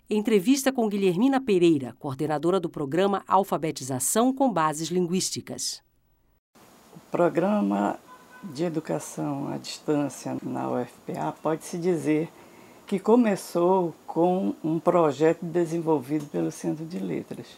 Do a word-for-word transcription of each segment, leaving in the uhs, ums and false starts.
Entrevista com Guilhermina Pereira, coordenadora do programa Alfabetização com Bases Linguísticas. O programa de educação à distância na U F P A pode-se dizer que começou com um projeto desenvolvido pelo Centro de Letras.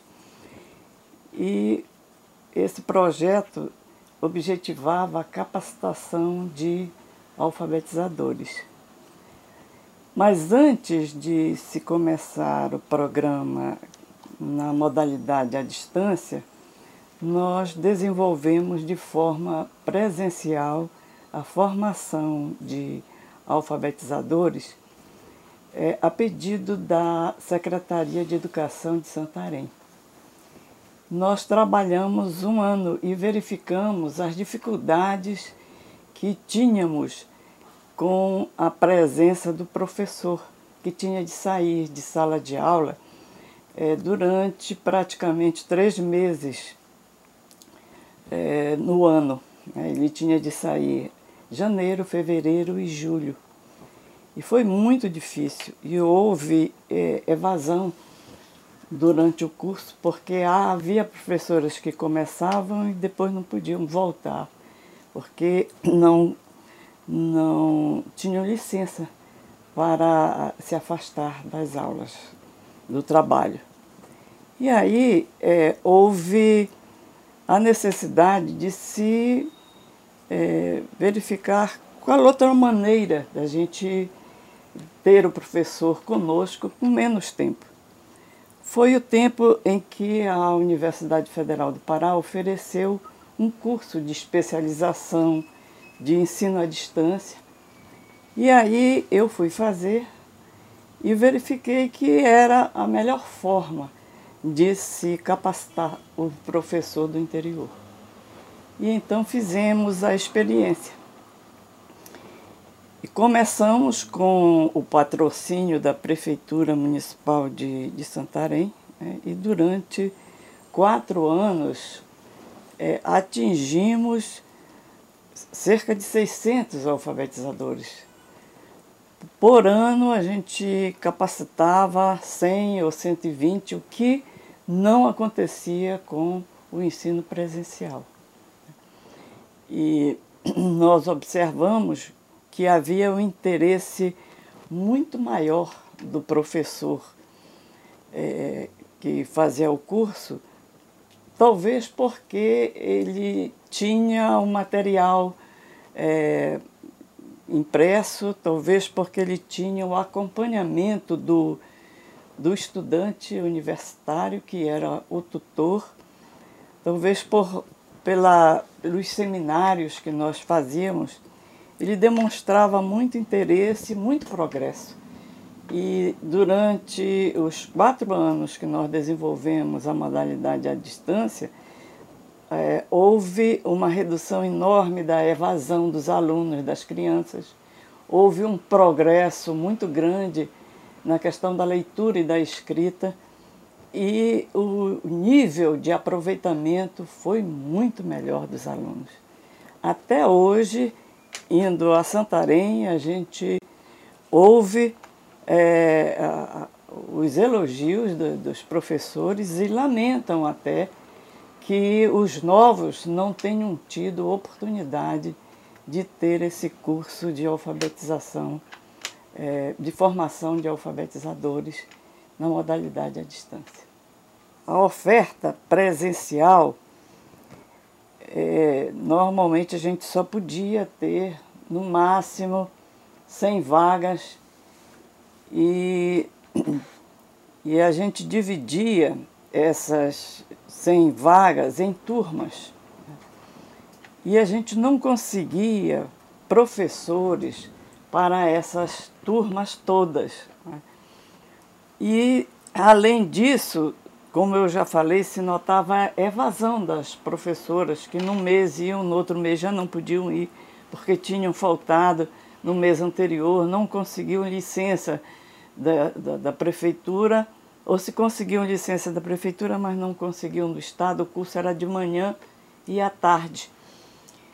E esse projeto objetivava a capacitação de alfabetizadores. Mas antes de se começar o programa na modalidade à distância, nós desenvolvemos de forma presencial a formação de alfabetizadores é, a pedido da Secretaria de Educação de Santarém. Nós trabalhamos um ano e verificamos as dificuldades que tínhamos com a presença do professor, que tinha de sair de sala de aula é, durante praticamente três meses é, no ano. Ele tinha de sair janeiro, fevereiro e julho. E foi muito difícil. E houve é, evasão durante o curso, porque havia professoras que começavam e depois não podiam voltar, porque não... não tinham licença para se afastar das aulas, do trabalho. E aí é, houve a necessidade de se é, verificar qual outra maneira da gente ter o professor conosco com menos tempo. Foi o tempo em que a Universidade Federal do Pará ofereceu um curso de especialização de ensino à distância. E aí eu fui fazer e verifiquei que era a melhor forma de se capacitar o professor do interior. E então fizemos a experiência. E começamos com o patrocínio da Prefeitura Municipal de, de Santarém, né? E durante quatro anos é, atingimos cerca de seiscentos alfabetizadores. Por ano a gente capacitava cem ou cento e vinte, o que não acontecia com o ensino presencial. E nós observamos que havia um interesse muito maior do professor é, que fazia o curso, talvez porque ele tinha um material é, impresso, talvez porque ele tinha o acompanhamento do, do estudante universitário, que era o tutor, talvez por, pela, pelos seminários que nós fazíamos, ele demonstrava muito interesse e muito progresso. E durante os quatro anos que nós desenvolvemos a modalidade à distância, é, houve uma redução enorme da evasão dos alunos, das crianças. Houve um progresso muito grande na questão da leitura e da escrita, e o nível de aproveitamento foi muito melhor dos alunos. Até hoje, indo a Santarém, a gente ouve É, a, a, os elogios do, dos professores e lamentam até que os novos não tenham tido oportunidade de ter esse curso de alfabetização, é, de formação de alfabetizadores na modalidade à distância. A oferta presencial, é, normalmente a gente só podia ter, no máximo, cem vagas. E, e a gente dividia essas cem vagas em turmas. E a gente não conseguia professores para essas turmas todas. E, além disso, como eu já falei, se notava a evasão das professoras, que num mês iam, no outro mês já não podiam ir, porque tinham faltado no mês anterior, não conseguiam licença Da, da, da prefeitura, ou se conseguiam licença da prefeitura, mas não conseguiam do Estado. O curso era de manhã e à tarde.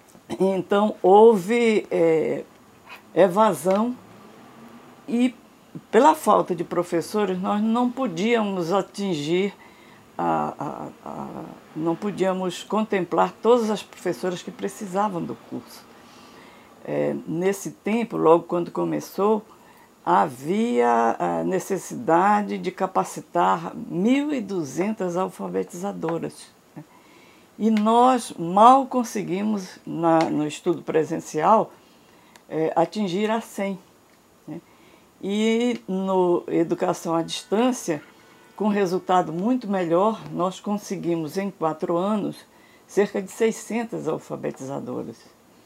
Então, houve é, evasão e pela falta de professores, nós não podíamos atingir, a, a, a, não podíamos contemplar todas as professoras que precisavam do curso. É, nesse tempo, logo quando começou, havia a necessidade de capacitar mil e duzentas alfabetizadoras. Né? E nós mal conseguimos, na, no estudo presencial, é, atingir a cem. Né? E no Educação à Distância, com resultado muito melhor, nós conseguimos em quatro anos cerca de seiscentas alfabetizadoras.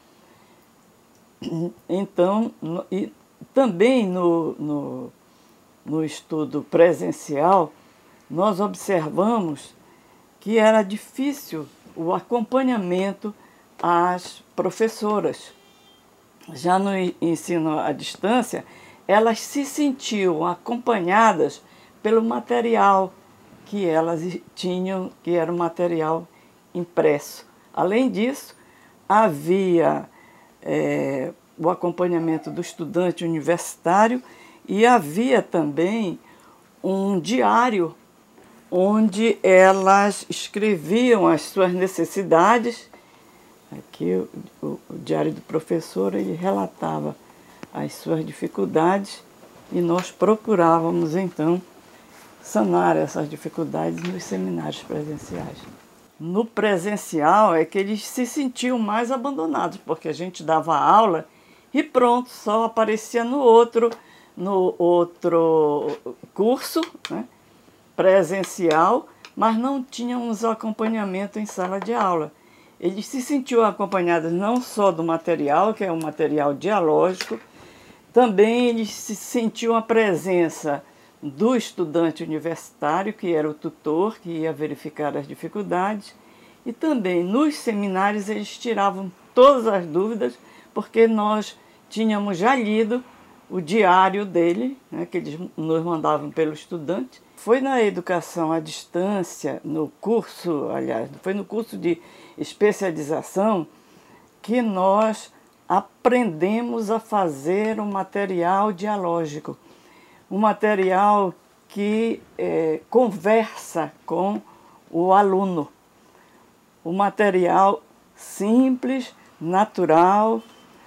Então, no, e também no, no, no estudo presencial, nós observamos que era difícil o acompanhamento às professoras. Já no ensino à distância, elas se sentiam acompanhadas pelo material que elas tinham, que era o material impresso. Além disso, havia é, o acompanhamento do estudante universitário e havia também um diário onde elas escreviam as suas necessidades. Aqui o, o, o diário do professor, ele relatava as suas dificuldades e nós procurávamos então sanar essas dificuldades nos seminários presenciais. No presencial é que eles se sentiam mais abandonados, porque a gente dava aula e pronto, só aparecia no outro, no outro curso, né, presencial, mas não tínhamos acompanhamento em sala de aula. Eles se sentiam acompanhados não só do material, que é um material dialógico, também eles se sentiam a presença do estudante universitário, que era o tutor, que ia verificar as dificuldades, e também nos seminários eles tiravam todas as dúvidas, porque nós tínhamos já lido o diário dele, né, que eles nos mandavam pelo estudante. Foi na educação à distância, no curso, aliás, foi no curso de especialização que nós aprendemos a fazer um material dialógico, um material que é, conversa com o aluno, um material simples, natural,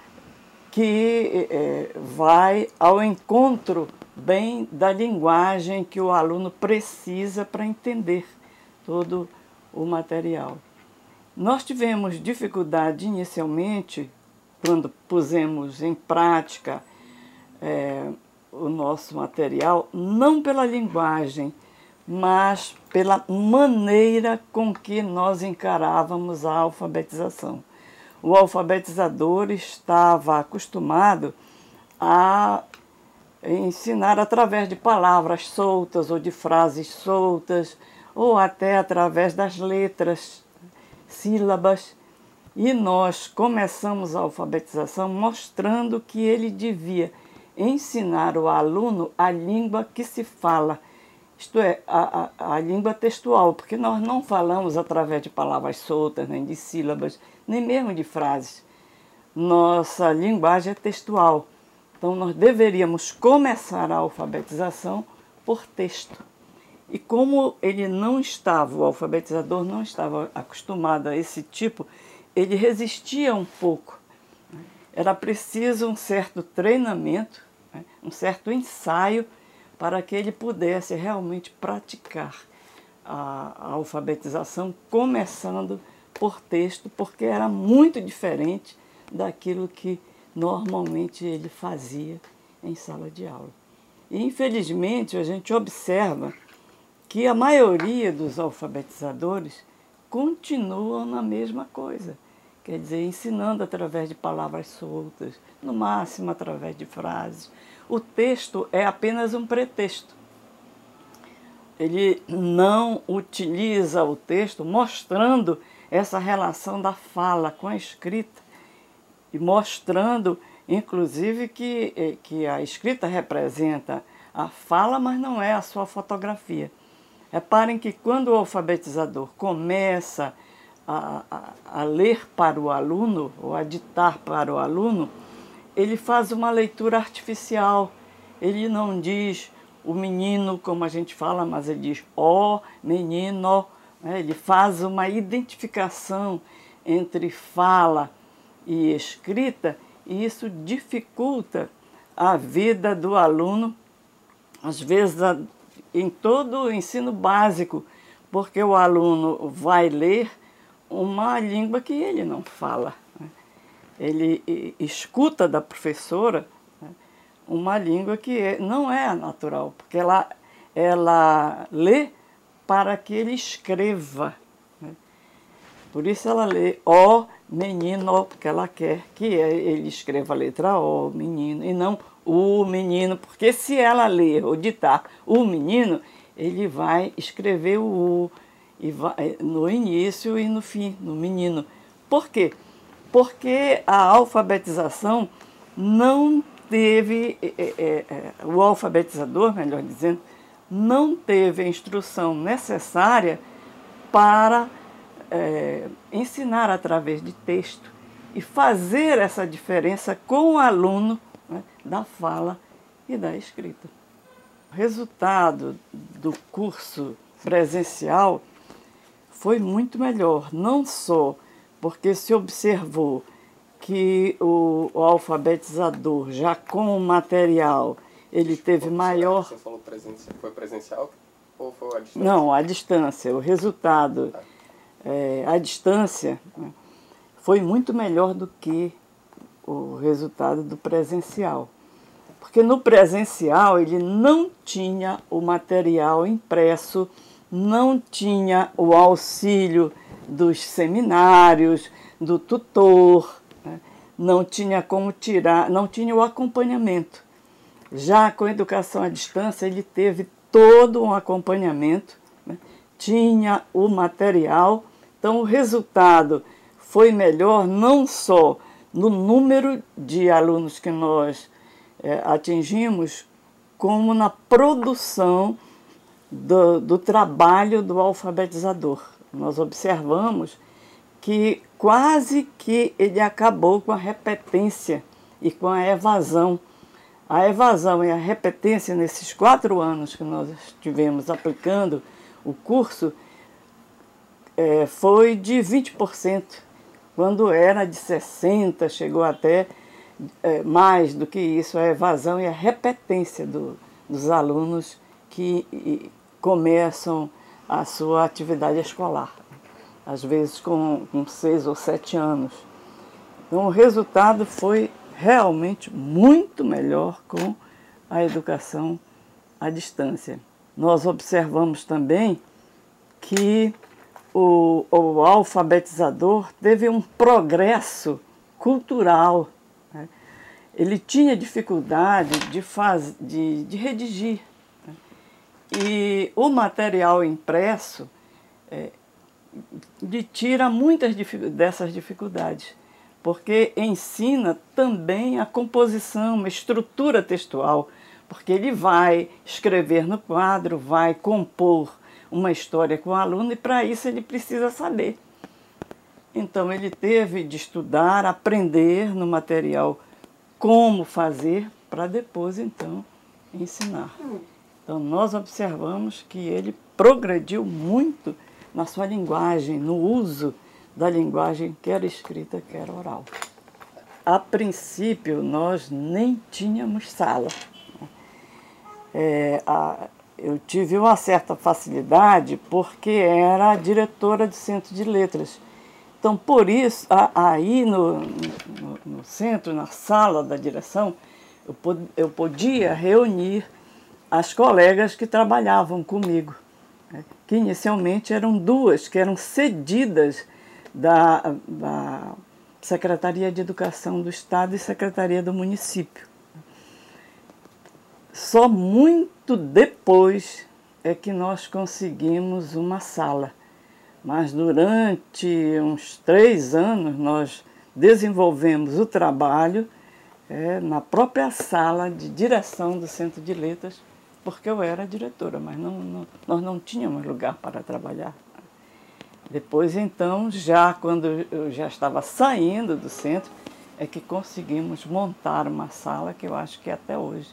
que é, vai ao encontro bem da linguagem que o aluno precisa para entender todo o material. Nós tivemos dificuldade inicialmente, quando pusemos em prática é, o nosso material, não pela linguagem, mas pela maneira com que nós encarávamos a alfabetização. O alfabetizador estava acostumado a ensinar através de palavras soltas ou de frases soltas, ou até através das letras, sílabas. E nós começamos a alfabetização mostrando que ele devia ensinar o aluno a língua que se fala, isto é, a, a, a língua textual, porque nós não falamos através de palavras soltas, nem de sílabas, nem mesmo de frases. Nossa linguagem é textual. Então, nós deveríamos começar a alfabetização por texto. E como ele não estava, o alfabetizador não estava acostumado a esse tipo, ele resistia um pouco. Era preciso um certo treinamento, né, um certo ensaio, para que ele pudesse realmente praticar a, a alfabetização, começando por texto, porque era muito diferente daquilo que normalmente ele fazia em sala de aula. E, infelizmente, a gente observa que a maioria dos alfabetizadores continuam na mesma coisa, quer dizer, ensinando através de palavras soltas, no máximo através de frases. O texto é apenas um pretexto. Ele não utiliza o texto mostrando essa relação da fala com a escrita e mostrando, inclusive, que, que a escrita representa a fala, mas não é a sua fotografia. Reparem que quando o alfabetizador começa a, a, a ler para o aluno, ou a ditar para o aluno, ele faz uma leitura artificial, ele não diz o menino como a gente fala, mas ele diz ó menino, né? Ele faz uma identificação entre fala e escrita, e isso dificulta a vida do aluno, às vezes em todo o ensino básico, porque o aluno vai ler uma língua que ele não fala, né? Ele escuta da professora, né, uma língua que é, não é a natural, porque ela, ela lê para que ele escreva, né? Por isso ela lê ó menino, porque ela quer que ele escreva a letra O, menino, e não o menino, porque se ela ler ou ditar o menino, ele vai escrever o U e vai, no início e no fim, no menino. Por quê? Porque a alfabetização não teve, é, é, é, o alfabetizador, melhor dizendo, não teve a instrução necessária para é, ensinar através de texto e fazer essa diferença com o aluno, né, da fala e da escrita. O resultado do curso presencial foi muito melhor, não só porque se observou que o, o alfabetizador, já com o material, ele teve maior... Você falou presencial, foi presencial ou foi à distância? Não, à distância. O resultado, Tá. é, à distância, né, foi muito melhor do que o resultado do presencial. Porque no presencial ele não tinha o material impresso, não tinha o auxílio dos seminários, do tutor, né? Não tinha como tirar, não tinha o acompanhamento. Já com a educação à distância ele teve todo um acompanhamento, né? Tinha o material, então o resultado foi melhor não só no número de alunos que nós é, atingimos, como na produção do, do trabalho do alfabetizador. Nós observamos que quase que ele acabou com a repetência e com a evasão. A evasão e a repetência nesses quatro anos que nós estivemos aplicando o curso é, foi de vinte por cento, quando era de sessenta por cento, chegou até é, mais do que isso, a evasão e a repetência do, dos alunos que e, começam a sua atividade escolar, às vezes com, com seis ou sete anos. Então o resultado foi realmente muito melhor com a educação à distância. Nós observamos também que o, o alfabetizador teve um progresso cultural, né? Ele tinha dificuldade de, faz, de, de redigir, né? E o material impresso é, lhe tira muitas dessas dificuldades, porque ensina também a composição, a estrutura textual, porque ele vai escrever no quadro, vai compor uma história com o aluno e para isso ele precisa saber. Então ele teve de estudar, aprender no material como fazer para depois então ensinar. Então nós observamos que ele progrediu muito na sua linguagem, no uso da linguagem, quer escrita, quer oral. A princípio, nós nem tínhamos sala. É, a, eu tive uma certa facilidade porque era a diretora do Centro de Letras. Então, por isso, a, aí no, no, no centro, na sala da direção, eu, pod, eu podia reunir as colegas que trabalhavam comigo, né, que inicialmente eram duas, que eram cedidas da, da Secretaria de Educação do Estado e Secretaria do Município. Só muito depois é que nós conseguimos uma sala, mas durante uns três anos nós desenvolvemos o trabalho é, na própria sala de direção do Centro de Letras, porque eu era diretora, mas não, não, nós não tínhamos lugar para trabalhar. Depois, então, já quando eu já estava saindo do centro, é que conseguimos montar uma sala que eu acho que até hoje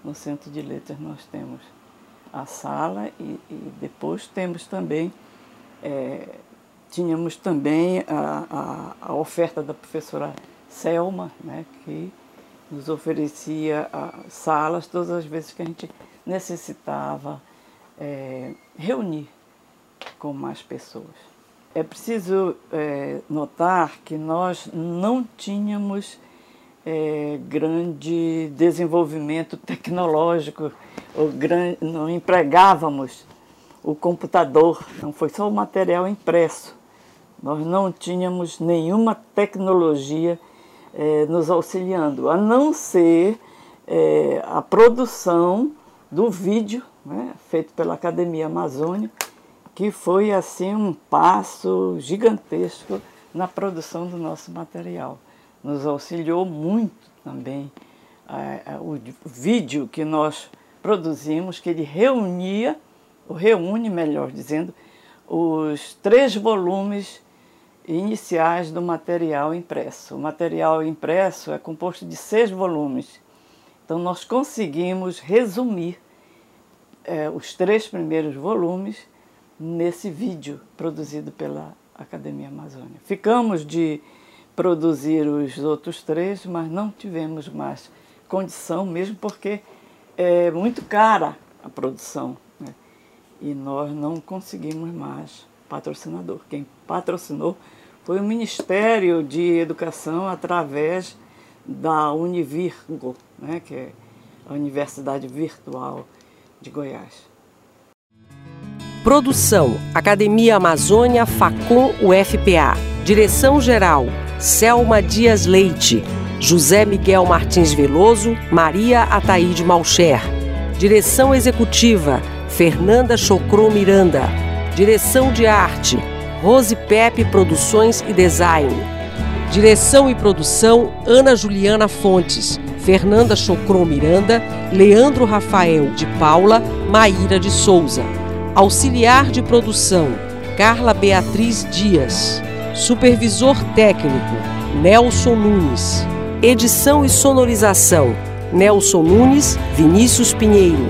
no Centro de Letras nós temos a sala e, e depois temos também, é, tínhamos também a, a, a oferta da professora Selma, né, que nos oferecia a, salas todas as vezes que a gente necessitava é, reunir com mais pessoas. É preciso é, notar que nós não tínhamos é, grande desenvolvimento tecnológico, ou gran, não empregávamos o computador, não foi só o material impresso. Nós não tínhamos nenhuma tecnologia é, nos auxiliando, a não ser é, a produção do vídeo, né, feito pela Academia Amazônia, que foi assim um passo gigantesco na produção do nosso material. Nos auxiliou muito também é, o vídeo que nós produzimos, que ele reunia, ou reúne, melhor dizendo, os três volumes iniciais do material impresso. O material impresso é composto de seis volumes. Então, nós conseguimos resumir é, os três primeiros volumes nesse vídeo produzido pela Academia Amazônia. Ficamos de produzir os outros três, mas não tivemos mais condição, mesmo porque é muito cara a produção, né? E nós não conseguimos mais patrocinador. Quem patrocinou foi o Ministério de Educação através da Univirgo, né, que é a Universidade Virtual de Goiás. Produção: Academia Amazônia, Facom, U F P A. Direção-geral: Selma Dias Leite, José Miguel Martins Veloso, Maria Ataíde Malcher. Direção executiva: Fernanda Chocrô Miranda. Direção de arte: Rose Pepe Produções e Design. Direção e produção: Ana Juliana Fontes, Fernanda Chocrô Miranda, Leandro Rafael de Paula, Maíra de Souza. Auxiliar de produção: Carla Beatriz Dias. Supervisor técnico: Nelson Nunes. Edição e sonorização: Nelson Nunes, Vinícius Pinheiro.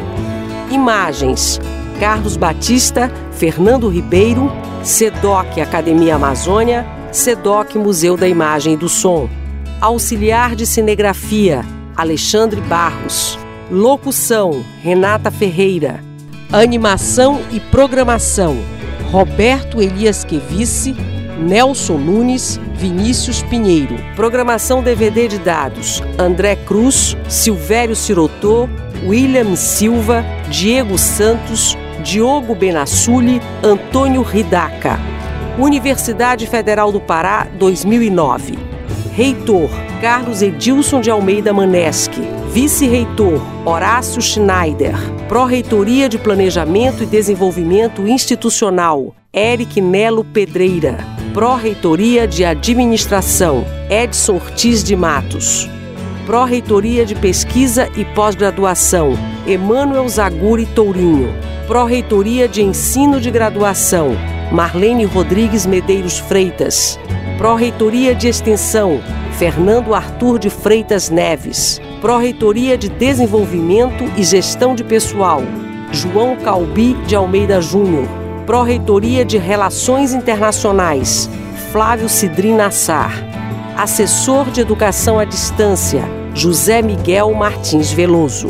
Imagens: Carlos Batista, Fernando Ribeiro, SEDOC Academia Amazônia, SEDOC Museu da Imagem e do Som. Auxiliar de cinegrafia: Alexandre Barros. Locução: Renata Ferreira. Animação e programação: Roberto Elias Quevice, Nelson Nunes, Vinícius Pinheiro. Programação D V D de dados: André Cruz, Silvério Sirotô, William Silva, Diego Santos, Diogo Benassuli, Antônio Ridaca. Universidade Federal do Pará, dois mil e nove. Reitor: Carlos Edilson de Almeida Maneschi. Vice-reitor: Horácio Schneider. Pró-reitoria de Planejamento e Desenvolvimento Institucional: Eric Nelo Pedreira. Pró-reitoria de Administração: Edson Ortiz de Matos. Pró-reitoria de Pesquisa e Pós-Graduação: Emmanuel Zaguri Tourinho. Pró-reitoria de Ensino de Graduação: Marlene Rodrigues Medeiros Freitas. Pró-reitoria de Extensão: Fernando Arthur de Freitas Neves. Pró-reitoria de Desenvolvimento e Gestão de Pessoal: João Calbi de Almeida Júnior. Pró-reitoria de Relações Internacionais: Flávio Cidrim Nassar. Assessor de Educação à Distância: José Miguel Martins Veloso.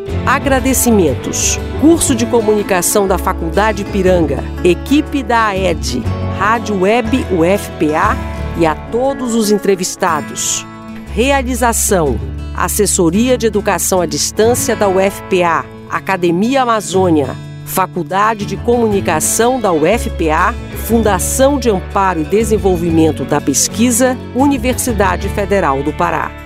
Agradecimentos: Curso de Comunicação da Faculdade Ipiranga, equipe da A E D, Rádio Web U F P A e a todos os entrevistados. Realização: Assessoria de Educação à Distância da U F P A, Academia Amazônia, Faculdade de Comunicação da U F P A, Fundação de Amparo e Desenvolvimento da Pesquisa, Universidade Federal do Pará.